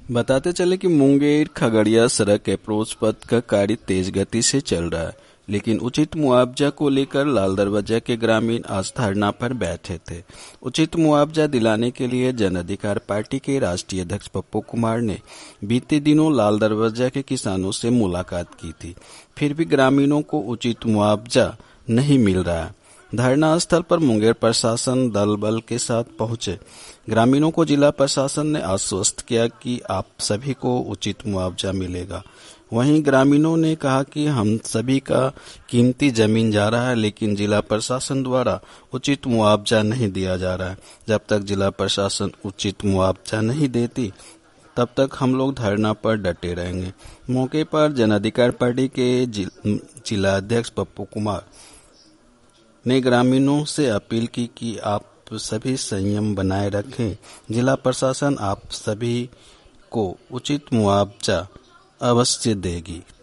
बताते चले कि मुंगेर खगड़िया सड़क अप्रोच पथ का कार्य तेज गति से चल रहा है, लेकिन उचित मुआवजा को लेकर लाल दरवाजा के ग्रामीण आज धरना पर बैठे थे। उचित मुआवजा दिलाने के लिए जन अधिकार पार्टी के राष्ट्रीय अध्यक्ष पप्पू कुमार ने बीते दिनों लाल दरवाजा के किसानों से मुलाकात की थी, फिर भी ग्रामीणों को उचित मुआवजा नहीं मिल रहा है। धरना स्थल पर मुंगेर प्रशासन दल बल के साथ पहुंचे। ग्रामीणों को जिला प्रशासन ने आश्वस्त किया कि आप सभी को उचित मुआवजा मिलेगा। वहीं ग्रामीणों ने कहा कि हम सभी का कीमती जमीन जा रहा है, लेकिन जिला प्रशासन द्वारा उचित मुआवजा नहीं दिया जा रहा है। जब तक जिला प्रशासन उचित मुआवजा नहीं देती तब तक हम लोग धरना पर डटे रहेंगे। मौके पर जन अधिकार पार्टी के जिला अध्यक्ष पप्पू कुमार ने ग्रामीणों से अपील की कि आप सभी संयम बनाए रखें। जिला प्रशासन आप सभी को उचित मुआवजा अवश्य देगी।